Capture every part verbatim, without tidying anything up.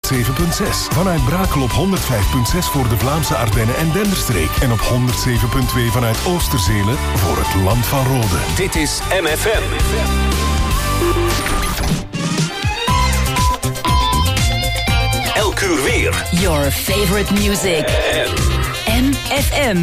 zeven komma zes. Vanuit Brakel op honderd vijf komma zes voor de Vlaamse Ardennen en Denderstreek. En op honderd zeven komma twee vanuit Oosterzelen voor het Land van Rode. Dit is M F M. Elk uur weer. Your favorite music. M F M.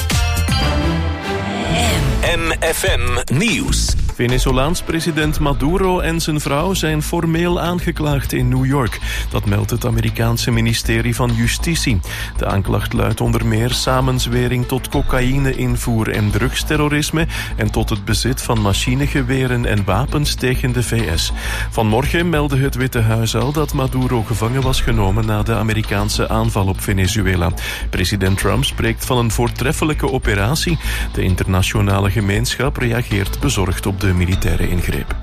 M F M Nieuws. Venezolaans president Maduro en zijn vrouw zijn formeel aangeklaagd in New York. Dat meldt het Amerikaanse ministerie van Justitie. De aanklacht luidt onder meer samenzwering tot cocaïne-invoer en drugsterrorisme en tot het bezit van machinegeweren en wapens tegen de V S. Vanmorgen meldde het Witte Huis al dat Maduro gevangen was genomen na de Amerikaanse aanval op Venezuela. President Trump spreekt van een voortreffelijke operatie. De internationale gemeenschap reageert bezorgd op de militaire ingreep.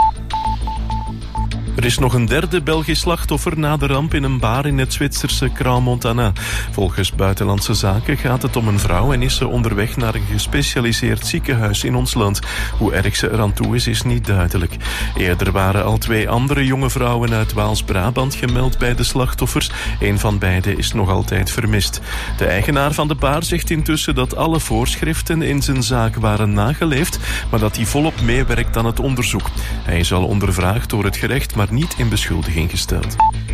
Er is nog een derde Belgisch slachtoffer na de ramp in een bar in het Zwitserse Crans-Montana. Volgens Buitenlandse Zaken gaat het om een vrouw en is ze onderweg naar een gespecialiseerd ziekenhuis in ons land. Hoe erg ze eraan toe is, is niet duidelijk. Eerder waren al twee andere jonge vrouwen uit Waals-Brabant gemeld bij de slachtoffers. Een van beiden is nog altijd vermist. De eigenaar van de bar zegt intussen dat alle voorschriften in zijn zaak waren nageleefd, maar dat hij volop meewerkt aan het onderzoek. Hij is al ondervraagd door het gerecht, maar niet in beschuldiging gesteld.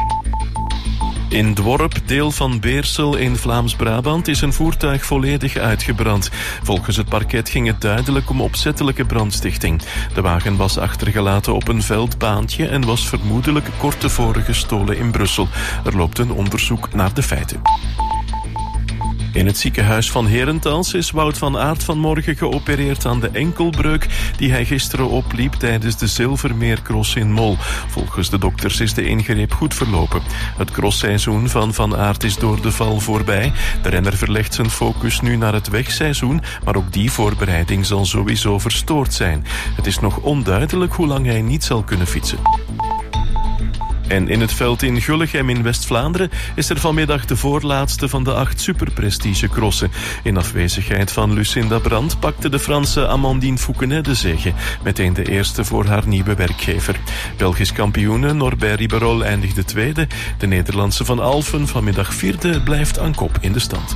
In Dworp, deel van Beersel in Vlaams-Brabant, is een voertuig volledig uitgebrand. Volgens het parket ging het duidelijk om opzettelijke brandstichting. De wagen was achtergelaten op een veldbaantje en was vermoedelijk kort tevoren gestolen in Brussel. Er loopt een onderzoek naar de feiten. In het ziekenhuis van Herentals is Wout van Aert vanmorgen geopereerd aan de enkelbreuk die hij gisteren opliep tijdens de Zilvermeercross in Mol. Volgens de dokters is de ingreep goed verlopen. Het crossseizoen van Van Aert is door de val voorbij. De renner verlegt zijn focus nu naar het wegseizoen, maar ook die voorbereiding zal sowieso verstoord zijn. Het is nog onduidelijk hoe lang hij niet zal kunnen fietsen. En in het veld in Gullegem in West-Vlaanderen is er vanmiddag de voorlaatste van de acht superprestigecrossen. In afwezigheid van Lucinda Brandt pakte de Franse Amandine Fouquenet de zege. Meteen de eerste voor haar nieuwe werkgever. Belgisch kampioene Norbert Riberol eindigde tweede. De Nederlandse Van Alphen vanmiddag vierde blijft aan kop in de stand.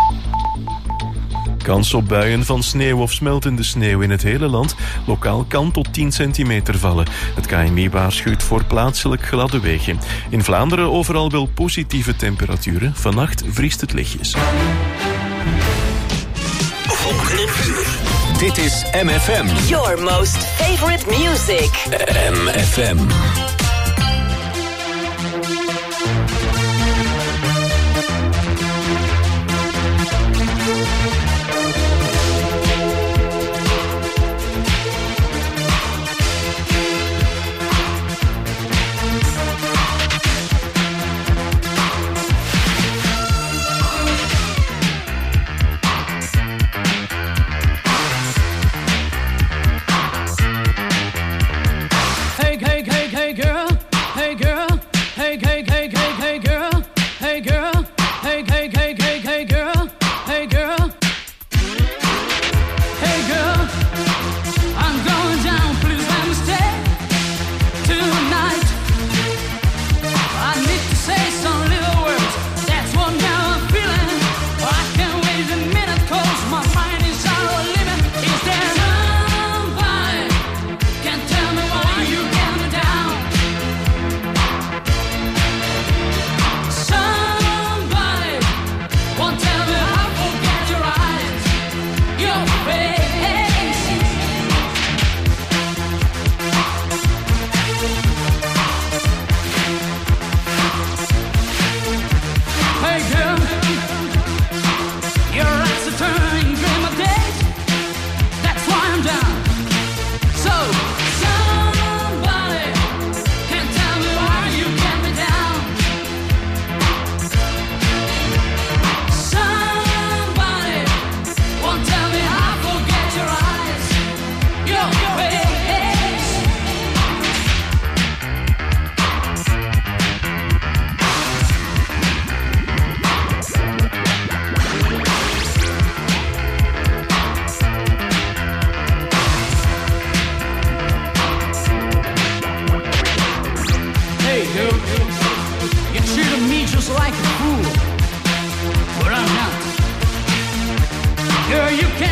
Kans op buien van sneeuw of smeltende sneeuw in het hele land. Lokaal kan tot tien centimeter vallen. Het K N M I waarschuwt voor plaatselijk gladde wegen. In Vlaanderen overal wel positieve temperaturen. Vannacht vriest het lichtjes. Volgende uur. Dit is M F M. Your most favorite music. M F M. Hey, hey, hey, hey, girl.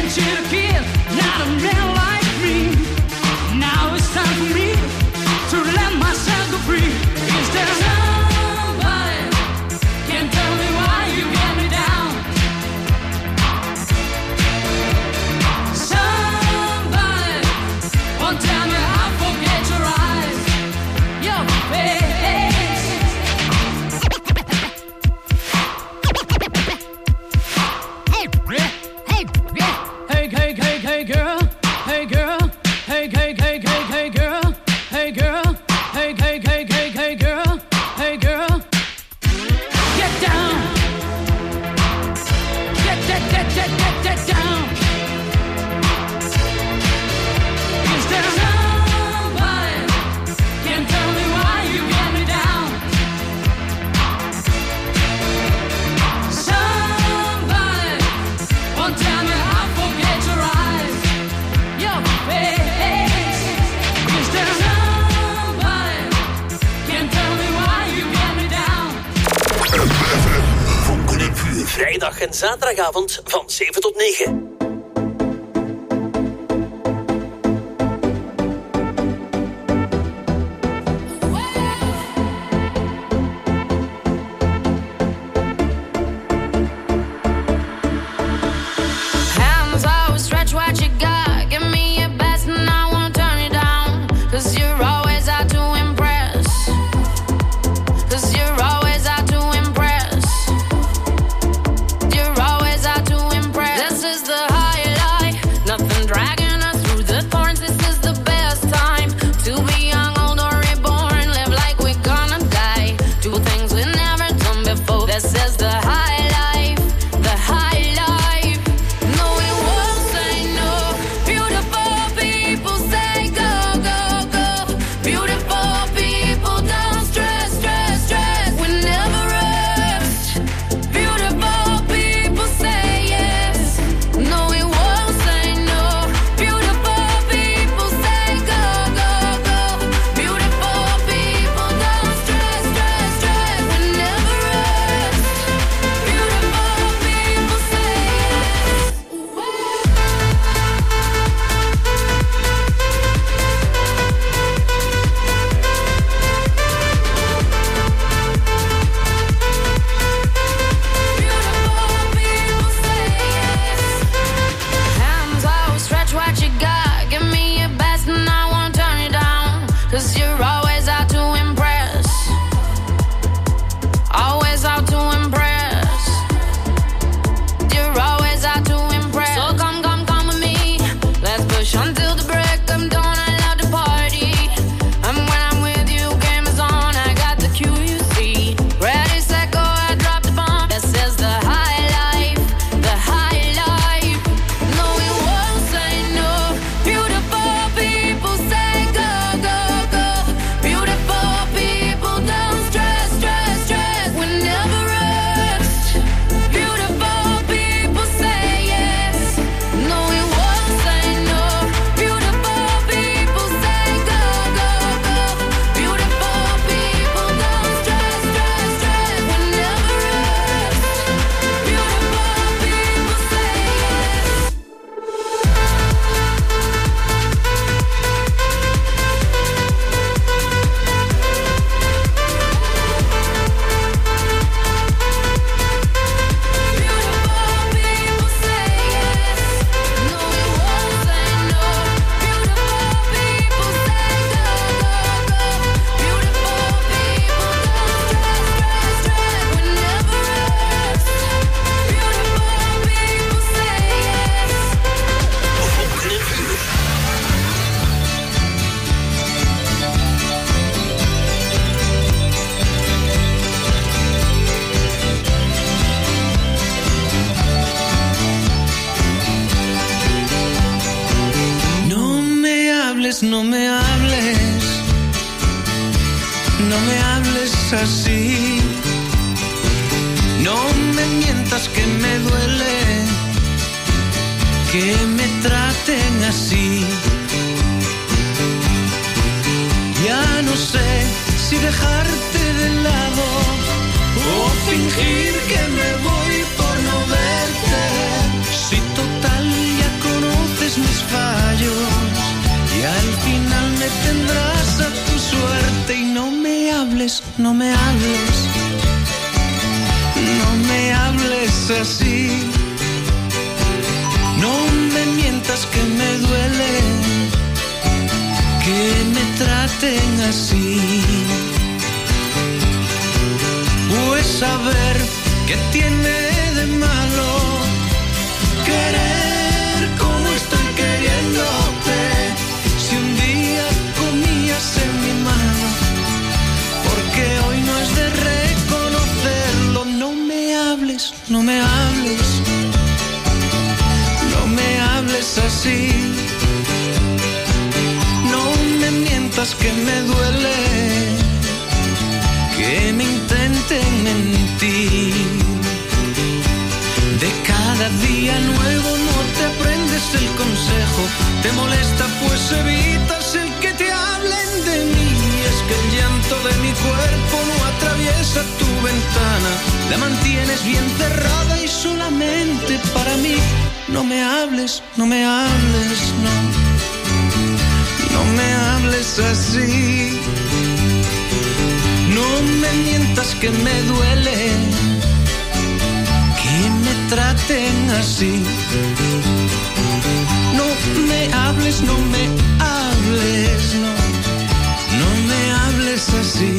Vrijdag en zaterdagavond van zeven tot negen. No me hables, no me hables así, no me mientas que me duele que me traten así. Ya no sé si dejarte de lado o fingir que me voy por no verte, si total ya traten así. Pues saber qué tiene de malo querer como estoy queriéndote. Si un día comías en mi mano, porque hoy no es de reconocerlo. No me hables, no me hables, no me hables así. No me mientas que me duele que me intenten mentir. De cada día nuevo no te aprendes el consejo. Te molesta pues evitas el que te hablen de mí. Es que el llanto de mi cuerpo no atraviesa tu ventana. La mantienes bien cerrada y solamente para mí. No me hables, no me hables, no. No me hables así. No me mientas que me duele que me traten así. No me hables, no me hables, no. No me hables así.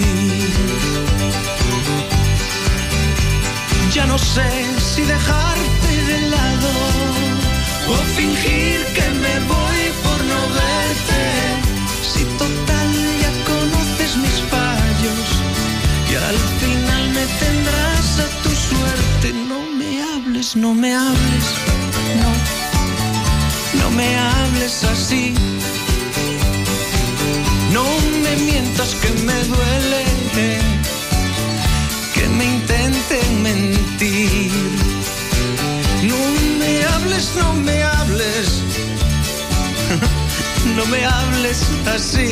Ya no sé si dejarte de lado o fingir que me voy por no verte. Si total ya conoces mis fallos y al final me tendrás a tu suerte. No me hables, no me hables, no. No me hables así. No me mientas que me duele que me intenten mentir. No me hables, no me hables, no me hables así.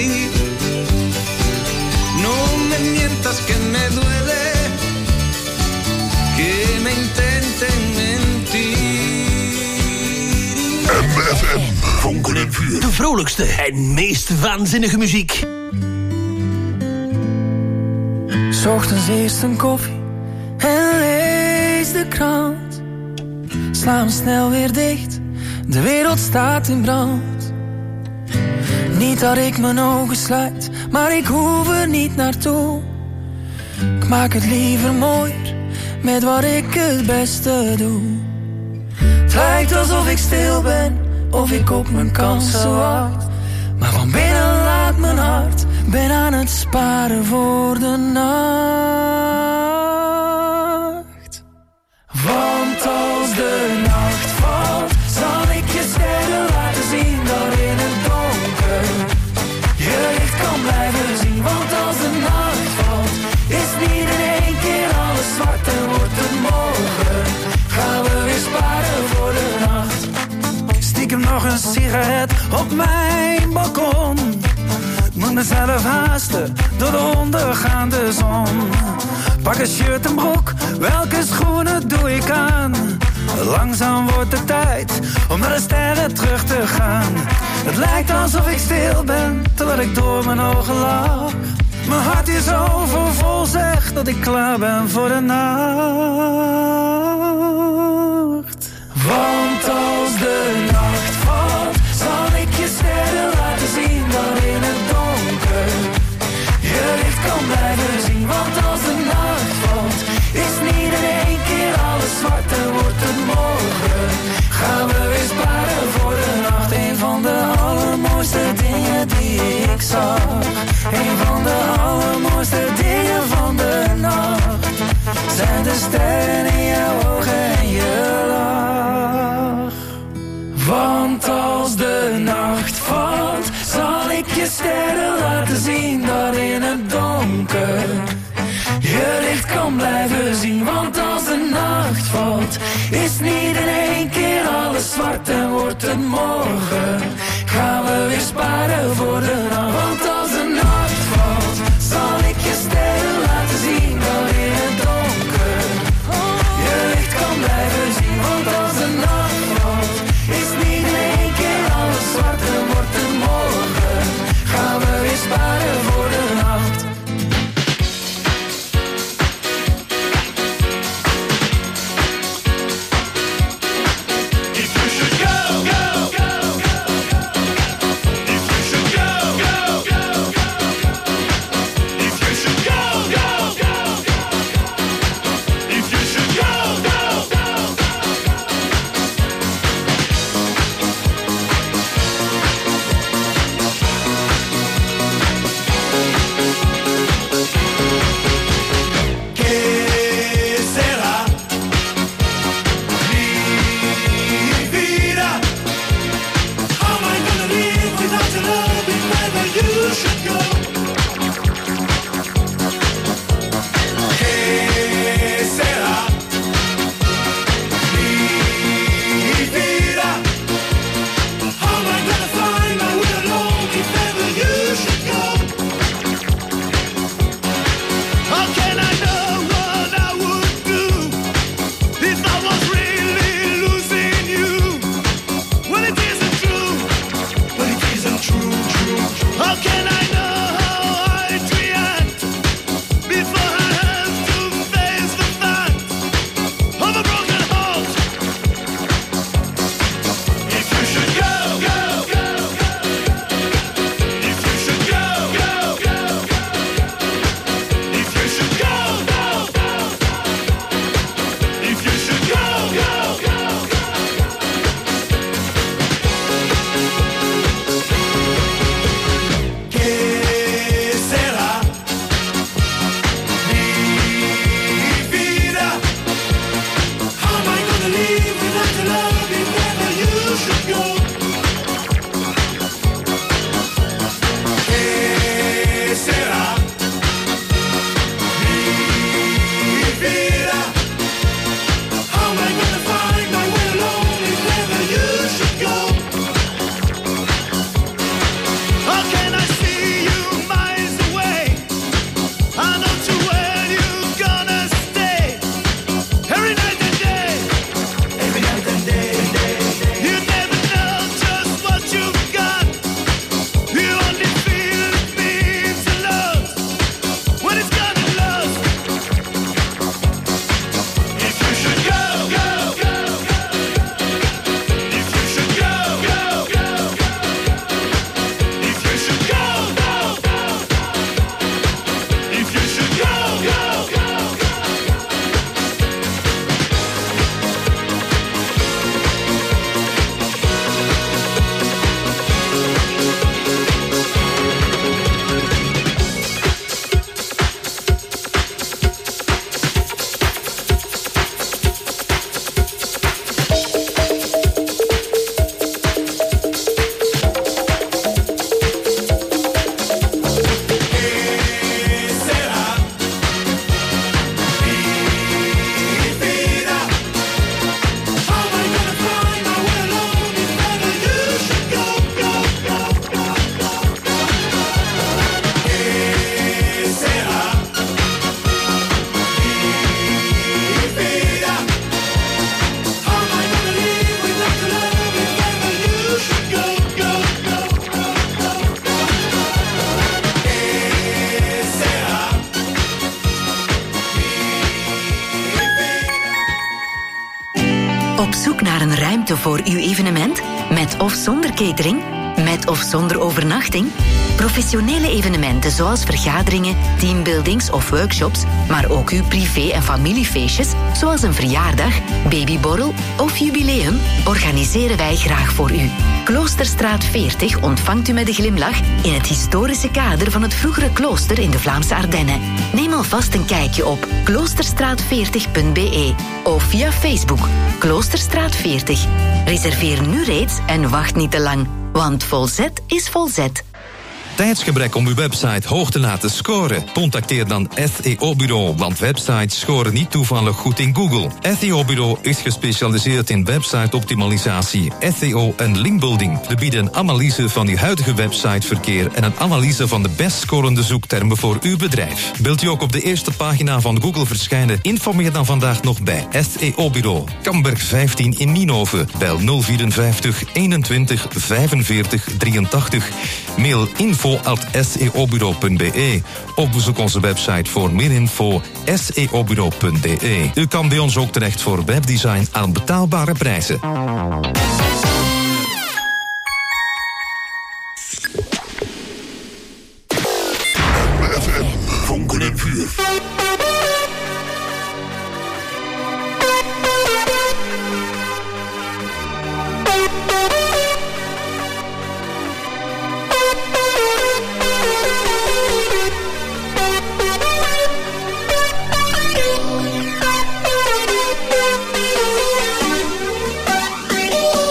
No me mientas que me duele que me intenten mentir. M F M, vonken en vuur. De vrolijkste en meest waanzinnige muziek. 'S Ochtends eerst een koffie en lees de krant. Sla hem snel weer dicht, de wereld staat in brand. Niet dat ik mijn ogen sluit, maar ik hoef er niet naartoe. Ik maak het liever mooier, met wat ik het beste doe. Het lijkt alsof ik stil ben, of ik op mijn kansen wacht. Maar van binnen laat mijn hart, ben aan het sparen voor de nacht. Want als de nacht valt, zal ik je sterren laten zien dat in het donker je licht kan blijven zien. Want als de nacht valt, is niet in één keer alles zwart en wordt het morgen. Gaan we weer sparen voor de nacht. Stiekem nog een sigaret op mijn balkon. Moet mezelf haasten door de ondergaande zon. Pak een shirt en broek, welke schoenen doe ik aan? Langzaam wordt het tijd om naar de sterren terug te gaan. Het lijkt alsof ik stil ben, terwijl ik door mijn ogen lach. Mijn hart is overvol, zegt dat ik klaar ben voor de nacht. Want als de nacht valt, zal ik je sterren laten zien dat in het donker je licht kan blijven zien. Want als de nacht valt, is niet in één keer alles zwart en wordt het morgen. Gaan we weer sparen voor de nacht. Een van de allermooiste dingen die ik zag. Een van de allermooiste dingen van de nacht zijn de sterren in jouw ogen en je lach. Want als de nacht valt, zal ik je sterren laten zien dat in het donker je licht kan blijven zien. Want als de nacht valt, is niet in één keer alles zwart en wordt het morgen. Gaan we weer sparen voor de nacht. Want als de nacht valt, zal ik je sterren laten zien dat in het donker je licht kan blijven zien. Want als de nacht valt, is niet in één keer alles zwart en wordt het morgen. Gaan we weer sparen voor de nacht. If you should go, go, go, go, go. If you should go, go, go. Op zoek naar een ruimte voor uw evenement? Met of zonder catering? Met of zonder overnachting? Professionele evenementen zoals vergaderingen, teambuildings of workshops, maar ook uw privé- en familiefeestjes, zoals een verjaardag, babyborrel of jubileum, organiseren wij graag voor u. Kloosterstraat veertig ontvangt u met een glimlach in het historische kader van het vroegere klooster in de Vlaamse Ardennen. Neem alvast een kijkje op kloosterstraat veertig punt b e of via Facebook Kloosterstraat veertig. Reserveer nu reeds en wacht niet te lang, want volzet is volzet. Tijdsgebrek om uw website hoog te laten scoren? Contacteer dan S E O-bureau, want websites scoren niet toevallig goed in Google. S E O-bureau is gespecialiseerd in website-optimalisatie, S E O en linkbuilding. We bieden een analyse van uw huidige websiteverkeer en een analyse van de best scorende zoektermen voor uw bedrijf. Wilt u ook op de eerste pagina van Google verschijnen? Informeer dan vandaag nog bij S E O-bureau. Kamberg vijftien in Nienhoven. Bel nul vierenvijftig eenentwintig vijfenveertig drieëntachtig. Mail info at s e o bureau punt b e of bezoek onze website voor meer info s e o bureau punt b e. U kan bij ons ook terecht voor webdesign aan betaalbare prijzen. F M, vonken en vuur. Oh,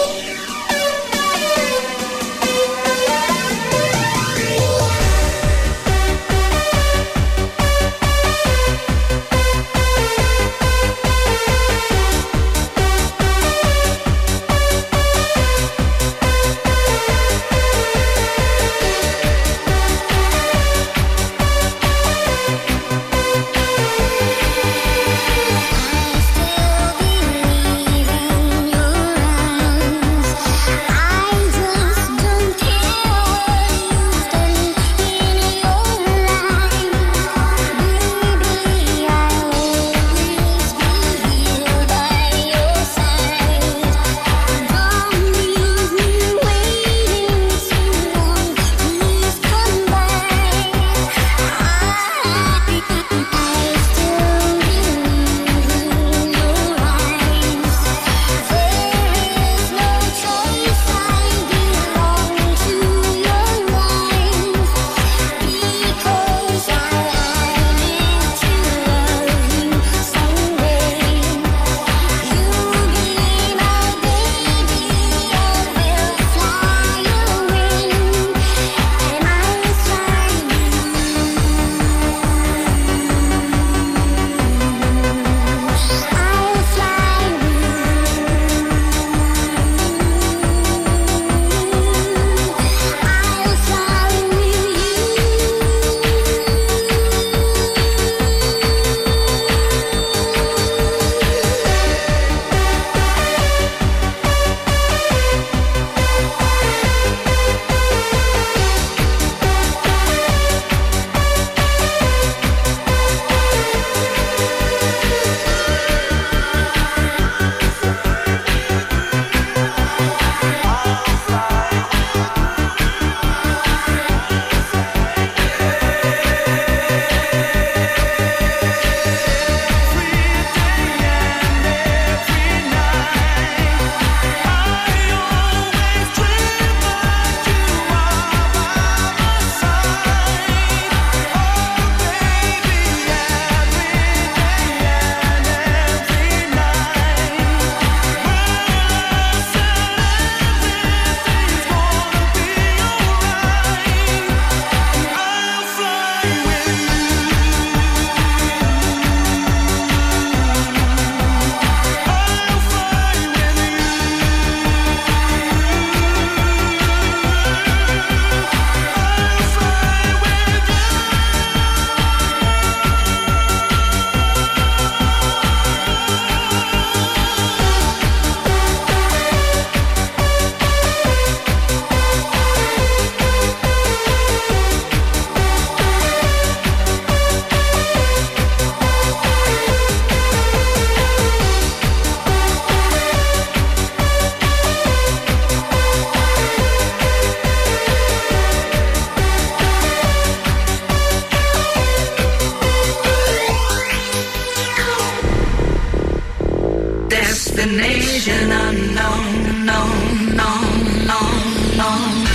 destination unknown, no, no, no, no.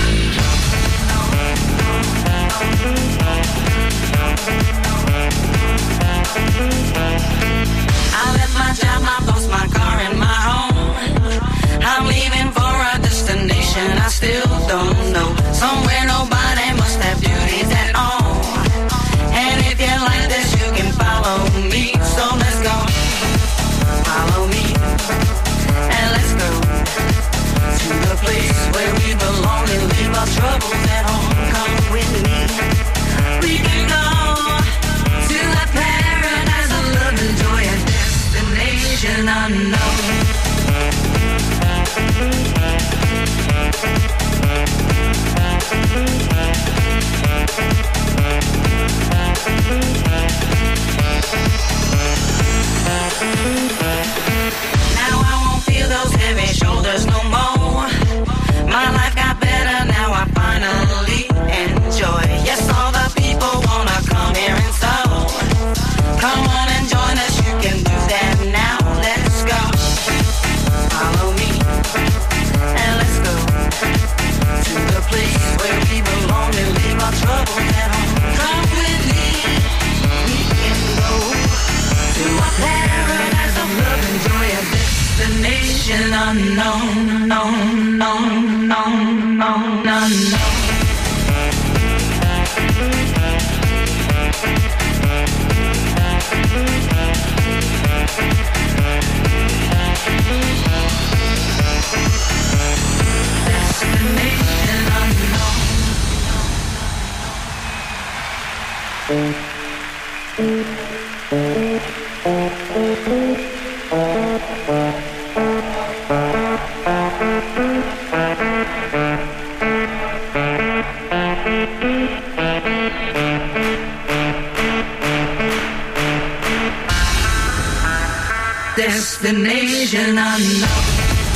I left my job, my boss, my car, and my home. I'm leaving for a destination I still don't know. Somewhere nobody must have duties at all. And if you like this, you can follow me. So let's go. Follow me. And let's go to the place where we belong and leave our troubles at home. Come with me. We can go to a paradise of love and joy, a destination unknown. Now I won't feel those heavy shoulders no more. My life got better, now I finally enjoy. Yes, all the people wanna come here and so come on and join us, you can do that now. Let's go. Follow me and let's go to the place where we belong and leave our troubles at home. Come with me, we can go to a paradise of love and joy, a destination unknown, no, no, no, no, no, no. Destination unknown. Destination unknown.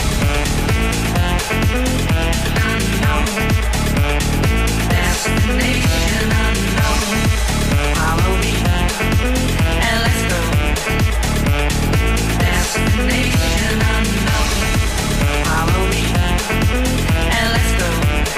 Destination unknown. Follow me and let's go. Destination unknown. Follow me and let's go.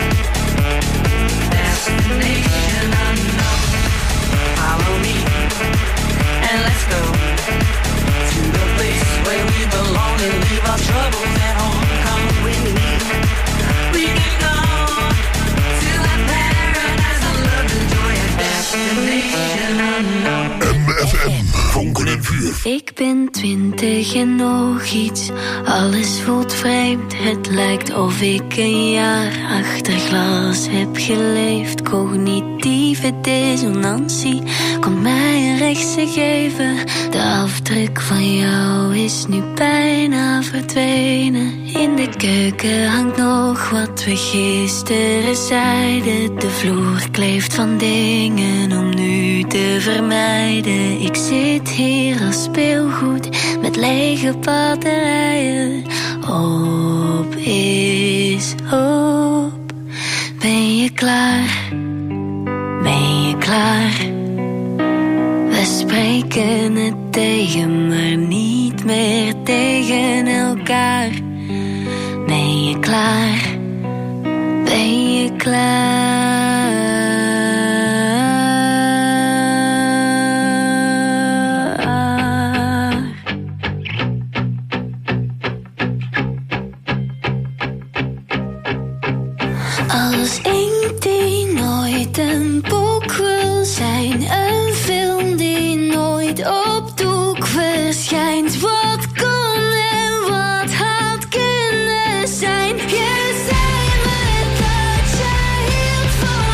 Destination unknown. Follow me and let's go to the place where we belong and leave our troubles at home. Come with me. We can go to a paradise of love and joy, a destination unknown. M F M, vonken en vuur. Ik ben twintig en nog iets, alles voelt vreemd. Het lijkt of ik een jaar achter glas heb geleefd. Cognitieve dissonantie komt mij een rechtse geven. De afdruk van jou is nu bijna verdwenen. In de keuken hangt nog wat we gisteren zeiden. De vloer kleeft van dingen om nu te vermijden. Ik zit hier als speelgoed met lege batterijen. Op is op. Ben je klaar? Ben je klaar? We spreken het tegen, maar niet meer tegen elkaar. Ben je klaar? Ben je klaar? Als ik die nooit een boek wil zijn, een film die nooit op doek verschijnt. Wat kon en wat had kunnen zijn? Je zei me dat je hield van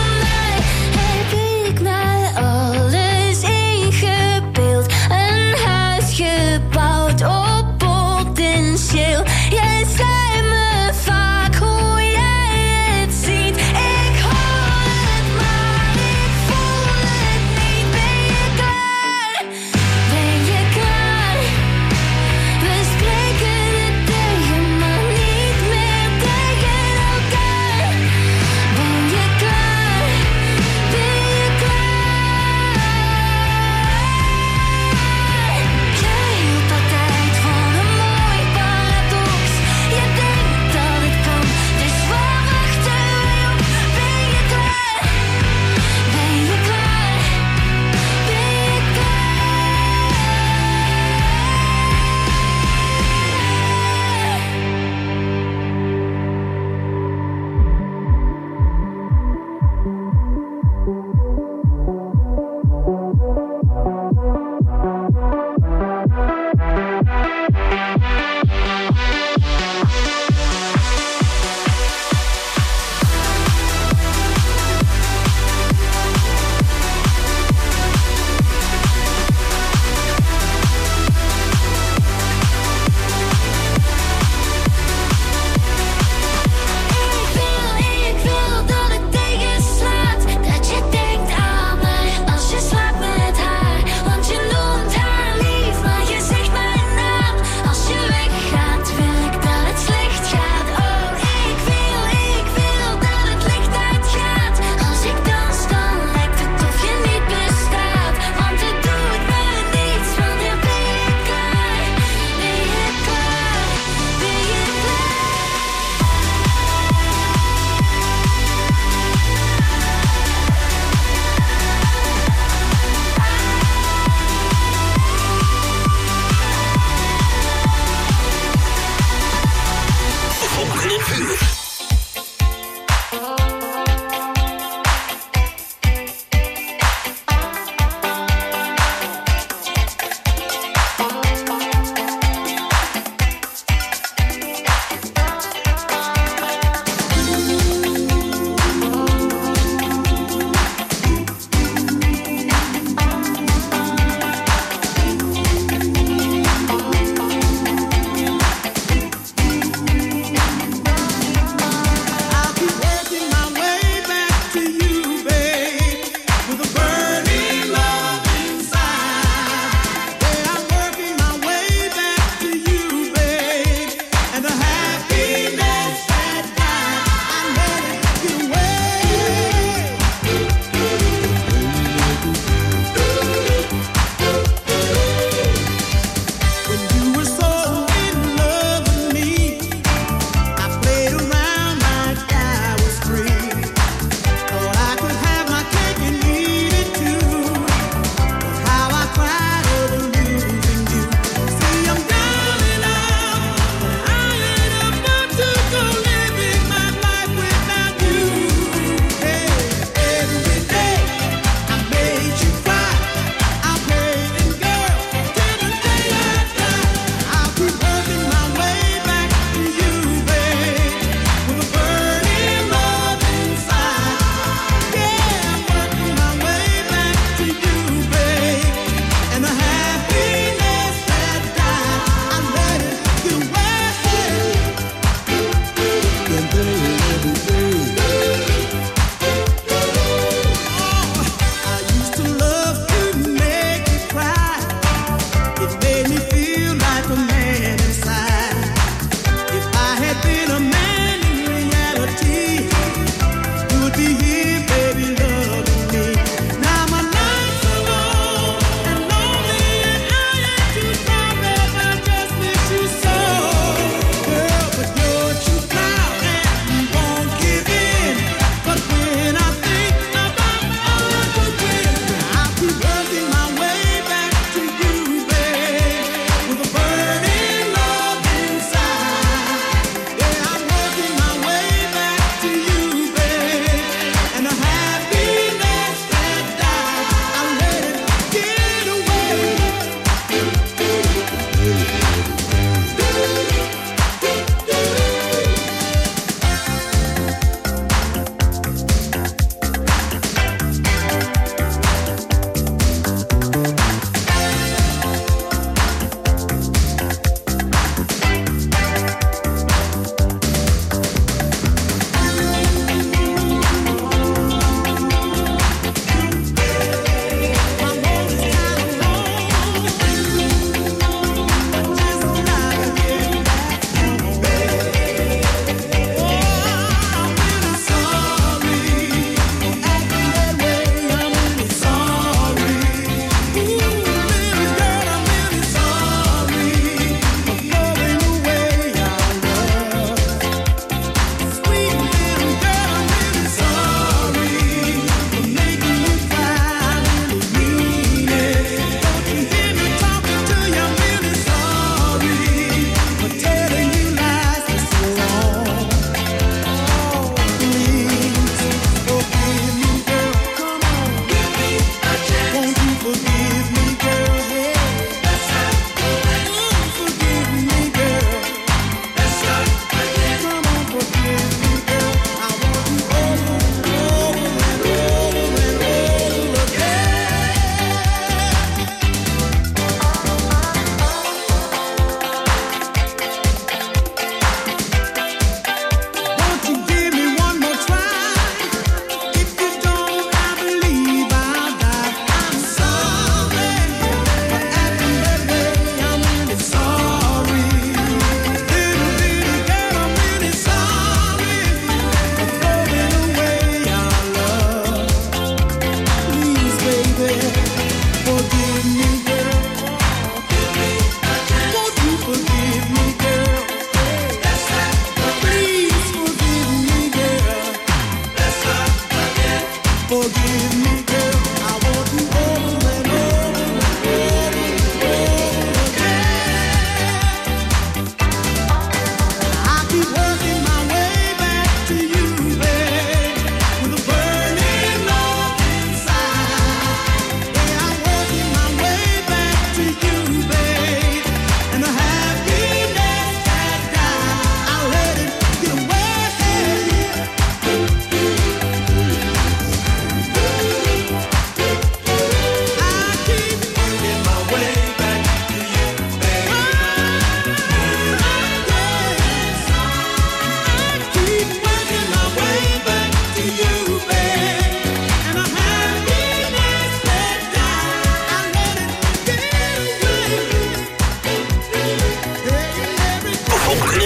uur.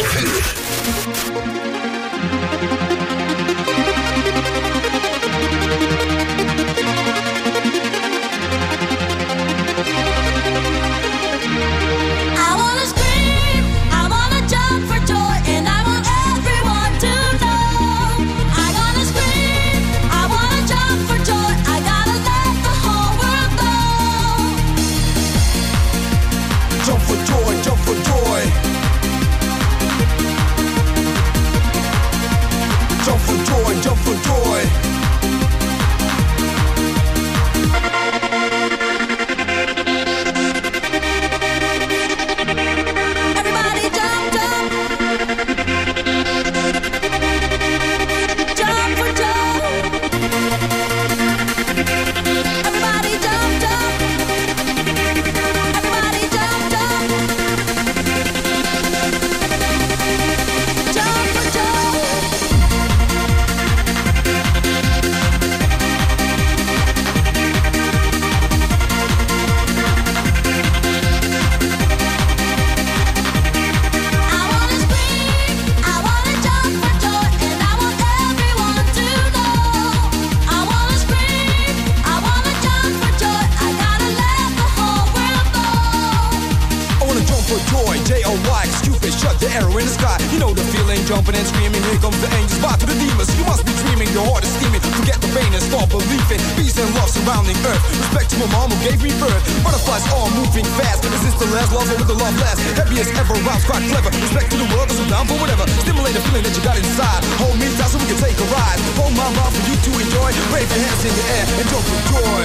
Middaguur. Jumping and screaming, here comes the angels, back to the demons. You must be dreaming, your heart is steaming. Forget the pain and start believing. Peace and love surrounding earth. Respect to my mom who gave me birth. Butterflies all moving fast. Is this the last love or will the love last? Happy as ever, rhymes quite clever. Respect to the world, cause I'm down for whatever. Stimulate the feeling that you got inside. Hold me tight so we can take a ride. Hold my mouth for you to enjoy. Wave your hands in the air and jump for joy.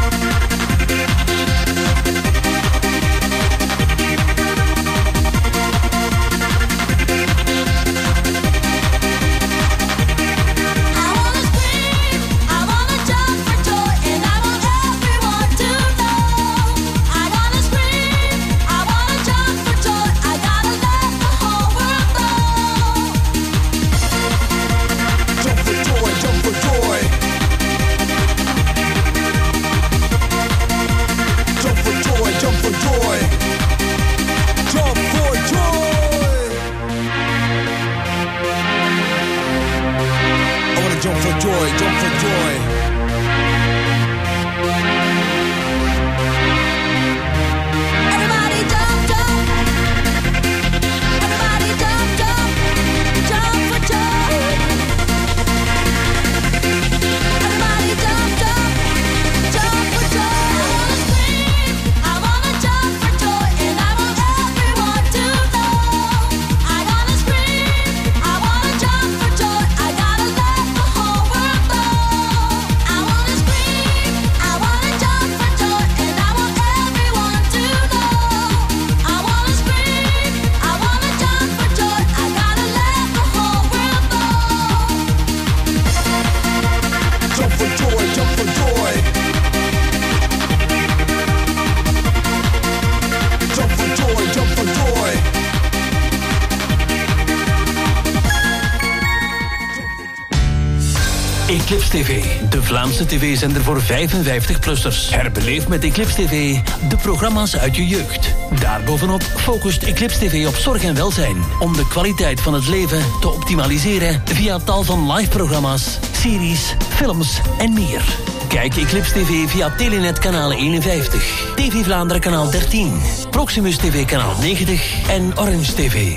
Eclipse T V, de Vlaamse tv-zender voor vijfenvijftig-plussers. Herbeleef met Eclipse T V de programma's uit je jeugd. Daarbovenop focust Eclipse T V op zorg en welzijn, om de kwaliteit van het leven te optimaliseren via tal van live-programma's, series, films en meer. Kijk Eclipse T V via Telenet kanaal eenenvijftig, T V Vlaanderen kanaal dertien, Proximus T V kanaal negentig en Orange T V.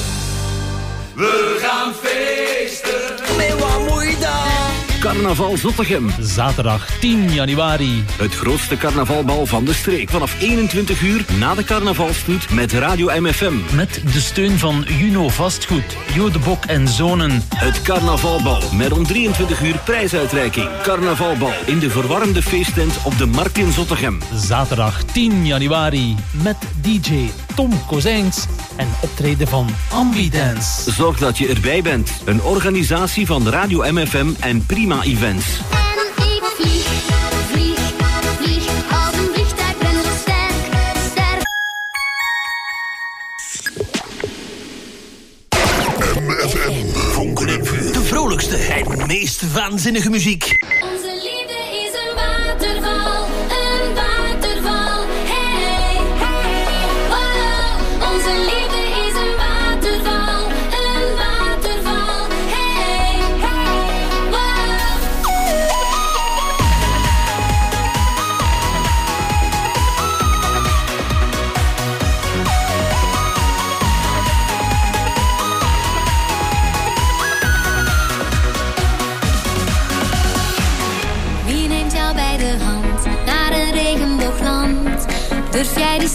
We gaan feesten. Met wat moet je dan? Carnaval Zottegem. Zaterdag tien januari. Het grootste carnavalbal van de streek. Vanaf eenentwintig uur na de carnavalstoet met Radio M F M. Met de steun van Juno Vastgoed, Jo de Bok en Zonen. Het carnavalbal met om drieëntwintig uur prijsuitreiking. Carnavalbal in de verwarmde feesttent op de Markt in Zottegem. Zaterdag tien januari met D J Tom Kozijns en optreden van Ambidance. Zorg dat je erbij bent. Een organisatie van Radio M F M en Prima Events. En ik vlieg, vlieg, vlieg als een vliegtuig, ben zo sterk, sterk. M F M, vonken en vuur. De vrolijkste en meest waanzinnige muziek. Onze liefde is een waterval, een waterval. Hey, hey, wow. Onze liefde is een waterval,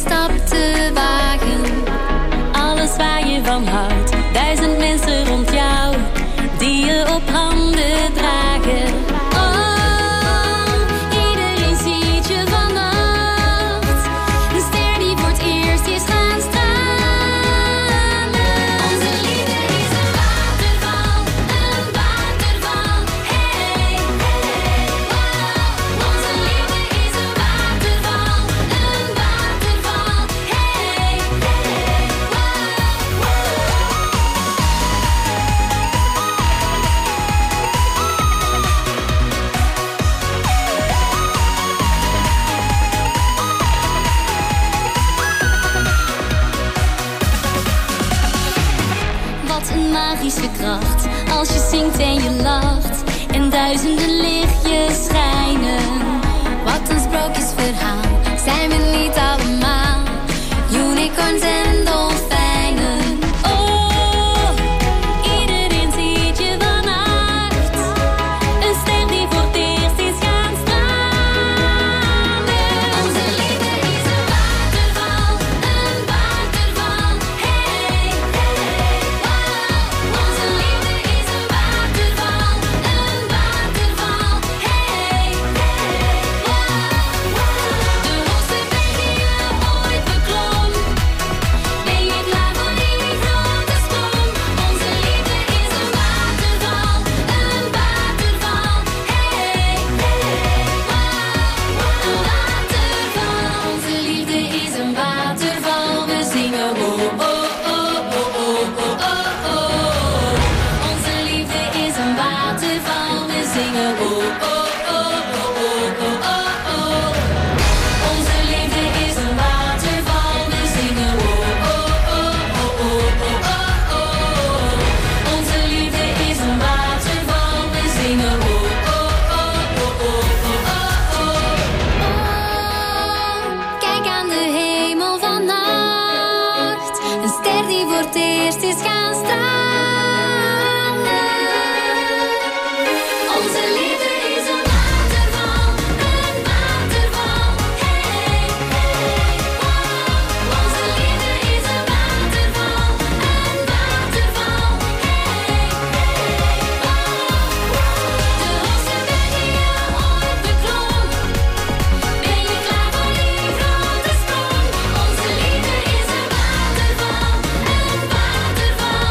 stap te wagen. Alles waar je van houdt, duizend mensen rond jou, die je op handen dragen. Oh, iedereen ziet je vannacht. Een ster die voor het eerst is gaan stralen. Onze liefde is een waterval, een waterval. Hey, hey, wow. Onze liefde is een waterval, een waterval. Hey, hey, wow, wow. Wat een magische kracht, als je zingt en je lacht en duizenden lichtjes schijnen. Wat een sprookjesverhaal, zijn we niet allemaal unicorns en dolfijnen. Oh, iedereen ziet je vannacht, een ster die voor het eerst is gaan stralen. Onze liefde is een waterval, een waterval. Hey, hey, wow. Onze liefde is een waterval, een waterval. Hey, hey, wow, wow. De hoogste berg die je ooit beklom. Ben je klaar voor die grote sprong? Onze liefde is een waterval, een waterval. Hey, hey, wow, wow. Een waterval. Onze liefde is een waterval. We zingen oh, oh, oh, oh, oh, oh, oh, oh. Onze liefde is een waterval. We zingen oh, oh, oh, oh, oh, oh, oh, oh. Onze liefde is een waterval. We zingen oh, oh, oh, oh, oh, oh, oh, oh. Onze liefde is een waterval. We zingen oh, oh, oh, oh, oh, oh, oh, oh. Kijk aan de hemel vannacht, een ster die voor het eerst is gaan stralen. Onze liefde is een waterval, een waterval. Hey, hey, wow. Onze liefde is een waterval, een waterval. Hey, hey, wow, wow. De hoogste berg die je ooit beklom. Ben je klaar voor die grote sprong? Onze liefde is een waterval, een waterval.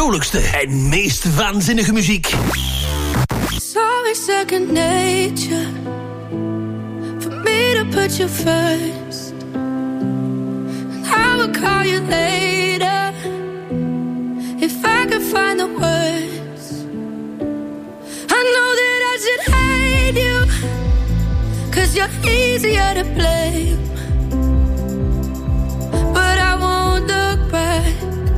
vrolijkste en meest waanzinnige muziek. Sorry, second nature. For me to put you first. And I will call you later. If I could find the words. I know that I should hate you. Cause you're easier to blame. But I won't look back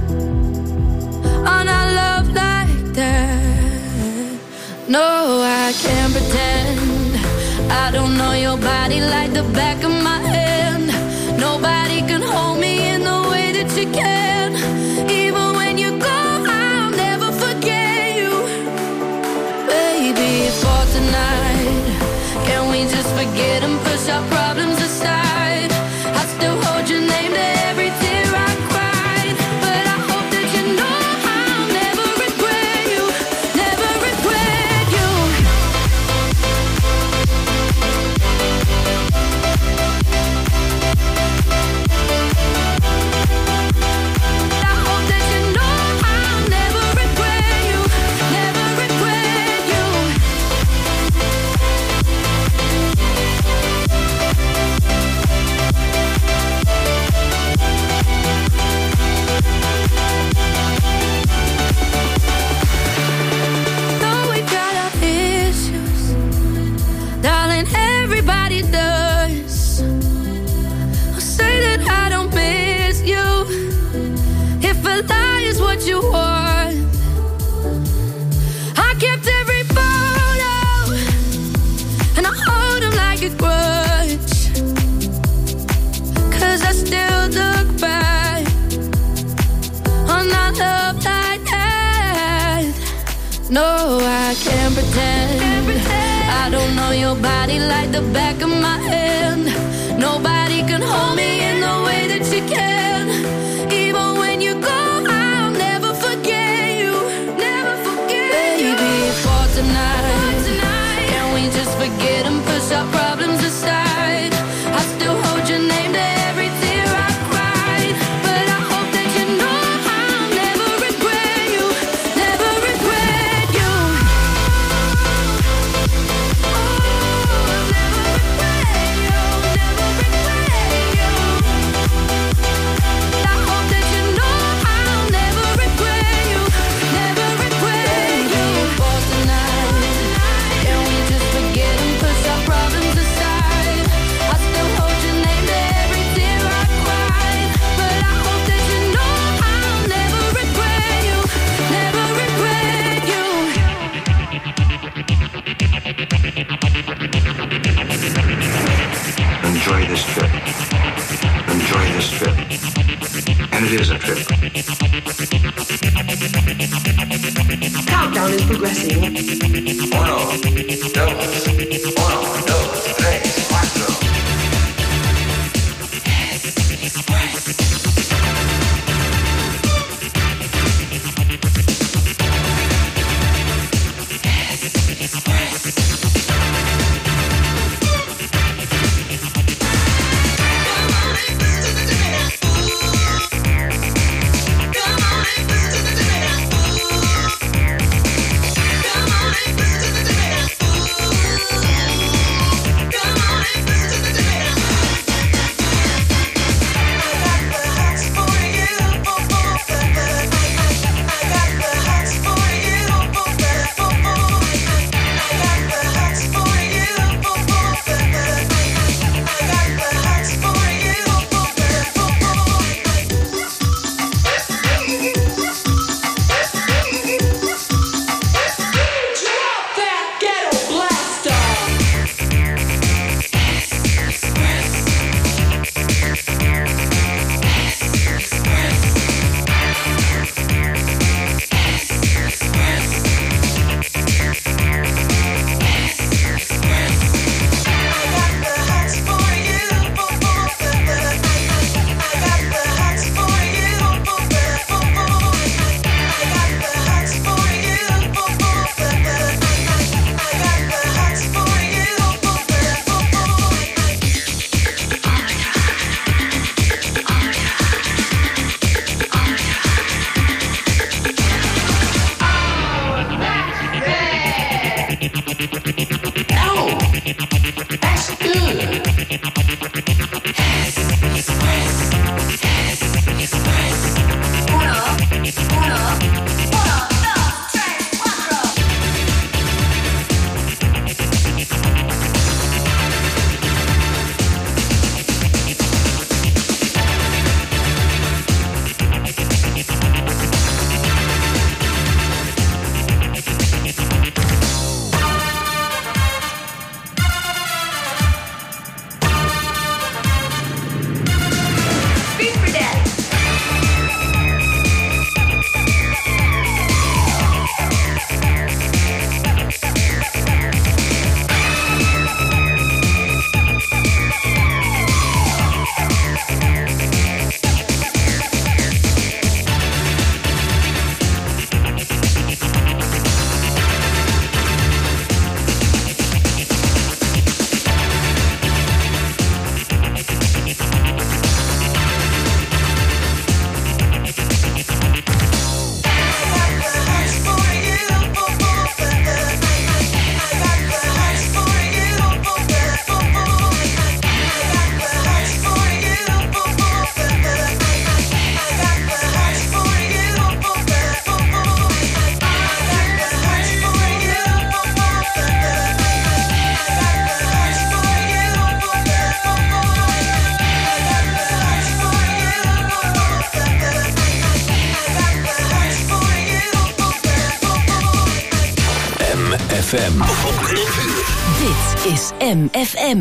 on our love like that. No, I can't pretend I don't know your body like the back of my hand. Nobody can hold me in the way that you can. Even when you go, I'll never forget you. Baby, for tonight, can we just forget and push our problems aside? I still hold your name to every tear I cried. But I hope that you know I'll never regret you. Never regret you. I hope that you know I'll never regret you. Never regret you. Though we got our issues, darling, everybody does. I'll say that I don't miss you. If a lie is what you want, I kept every photo and I hold them like a grudge. Cause I still look back on our love like that. No, I can't pretend I don't know your body like the back of my hand. Nobody can hold me in the way that you can. Even when you go, I'll never forget you. Never forget you. Baby, for tonight, can we just forget and push our problems aside? I still hold your name to every tear I cried. But I hope that you know I'll never regret you. Never regret you. I hope that you know I'll never regret you. Never regret you. For tonight, can we just forget and push our problems aside? I still hold your name to every tear I cried. But I hope that you know I'll never regret you. Never regret you. Enjoy this trip. Enjoy this trip. And it is a trip. Countdown is progressing. Uno, dos, uno, dos, tres, cuatro. Come on, Oh, that's good. Uno, uno, uno, dos, tres, cuatro. M F M. Dit is M F M.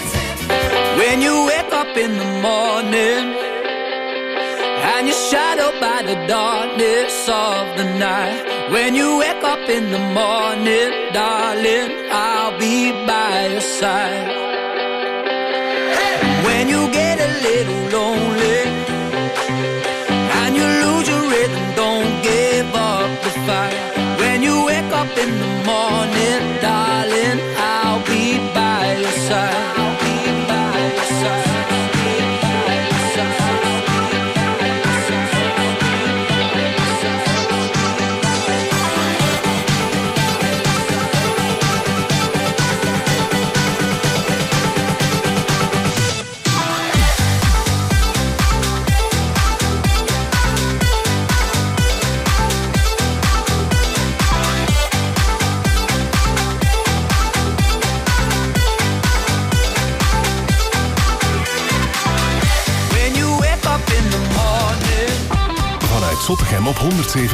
When you wake up in the morning and your shadow by the darkness of the night. When you wake up in the morning, darling, I'll be by your side. When you get a little lonely and you lose your rhythm, don't give up the fight. When you wake up in the morning, darling, I'll be by your side. I'll be by your side. Zottegem op honderdzeven.